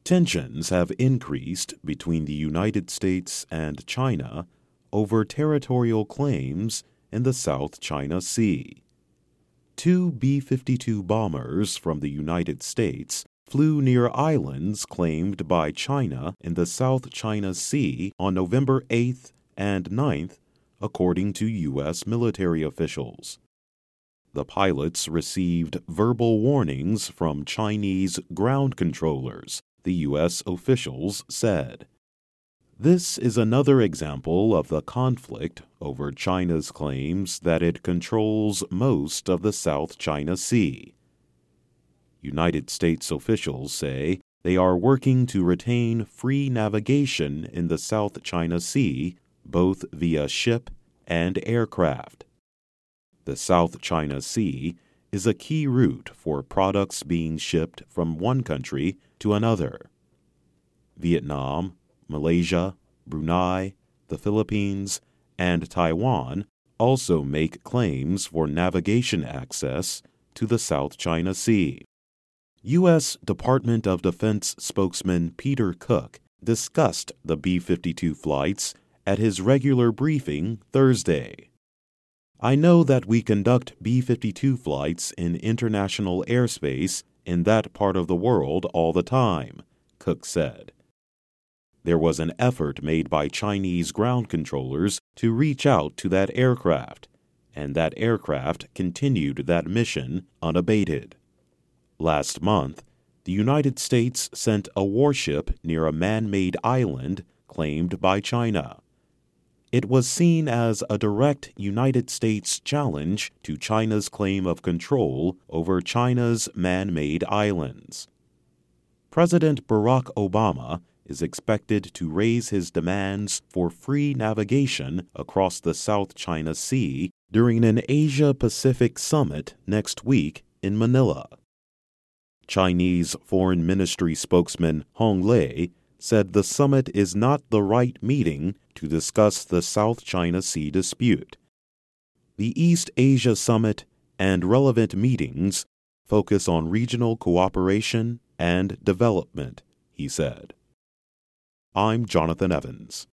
Tensions have increased between the United States and China over territorial claims in the South China Sea. Two B-52 bombers from the United States flew near islands claimed by China in the South China Sea on November 8th and 9th, according to U.S. military officials. The pilots received verbal warnings from Chinese ground controllers, the U.S. officials said. This is another example of the conflict over China's claims that it controls most of the South China Sea. United States officials say they are working to retain free navigation in the South China Sea, both via ship and aircraft. The South China Sea is a key route for products being shipped from one country to another. Vietnam, Malaysia, Brunei, the Philippines, and Taiwan also make claims for navigation access to the South China Sea. U.S. Department of Defense spokesman Peter Cook discussed the B-52 flights at his regular briefing Thursday. "I know that we conduct B-52 flights in international airspace in that part of the world all the time," Cook said. There was an effort made by Chinese ground controllers to reach out to that aircraft, and that aircraft continued that mission unabated. Last month, the United States sent a warship near a man-made island claimed by China. It was seen as a direct United States challenge to China's claim of control over China's man-made islands. President Barack Obama is expected to raise his demands for free navigation across the South China Sea during an Asia-Pacific summit next week in Manila. Chinese Foreign Ministry spokesman Hong Lei said the summit is not the right meeting to discuss the South China Sea dispute. The East Asia Summit and relevant meetings focus on regional cooperation and development, he said. I'm Jonathan Evans.